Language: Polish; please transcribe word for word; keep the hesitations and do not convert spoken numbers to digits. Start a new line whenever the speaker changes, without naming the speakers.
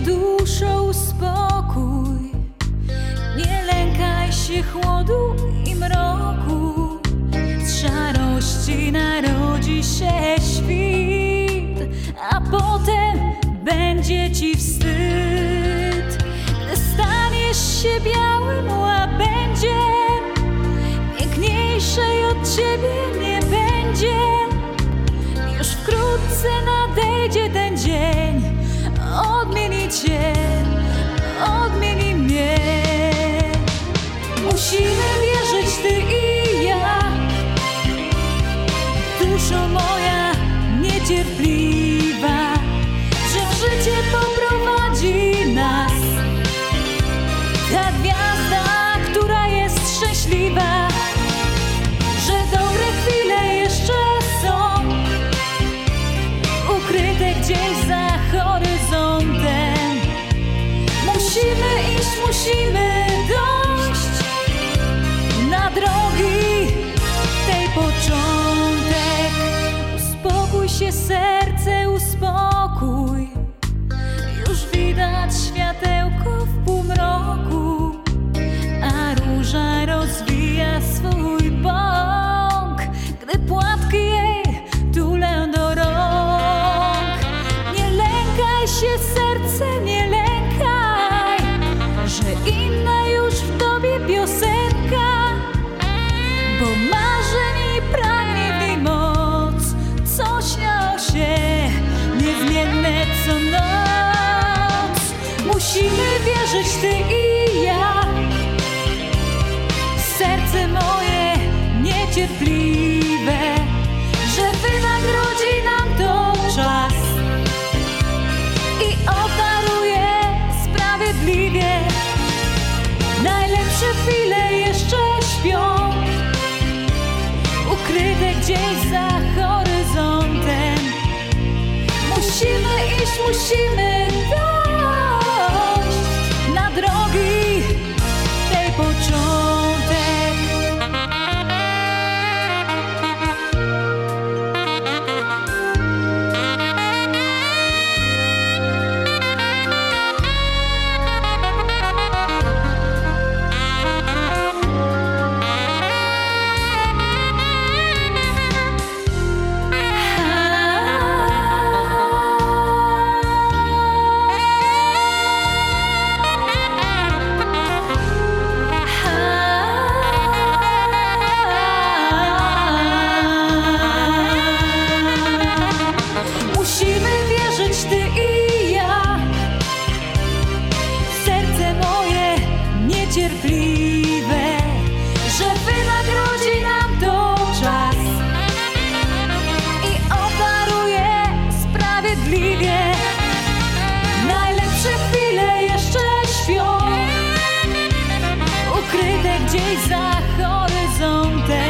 duszo, uspokój, nie lękaj się chłodu i mroku. Z szarości narodzi się świt, a potem będzie ci wstyd. Gdy staniesz się białym łabędziem, piękniejszej od ciebie nie będzie. Już wkrótce nadejdzie ten dzień, odmieni cię, odmieni mnie. Musimy wierzyć, ty i ja, duszo moja niecierpliwa, że w życie poprowadzi nas ta gwiazda, która jest szczęśliwa, że dobre chwile jeszcze są ukryte gdzieś za horyzontem. Musimy iść, musimy dojść na drogi tej początek. Uspokój się serce, uspokój, już widać światełko w półmroku, a róża rozwija swój bąk, gdy płatki jej tulę do rąk. Nie lękaj się serce, nie lękaj, że inna już w tobie piosenka, bo marzeń i pragnie w niej moc, co śnią się niezmienne co noc. Musimy wierzyć, ty i ja, serce moje niecierpliwe, że wynagrodzi nam to czas i obdaruje sprawiedliwie. Najlepsze chwile jeszcze śpią, ukryte gdzieś za horyzontem. Musimy iść, musimy dojść na drogi tej początek. Cierpliwe, że wynagrodzi nam to czas i obdaruje sprawiedliwie. Najlepsze chwile jeszcze śpią, ukryte gdzieś za horyzontem.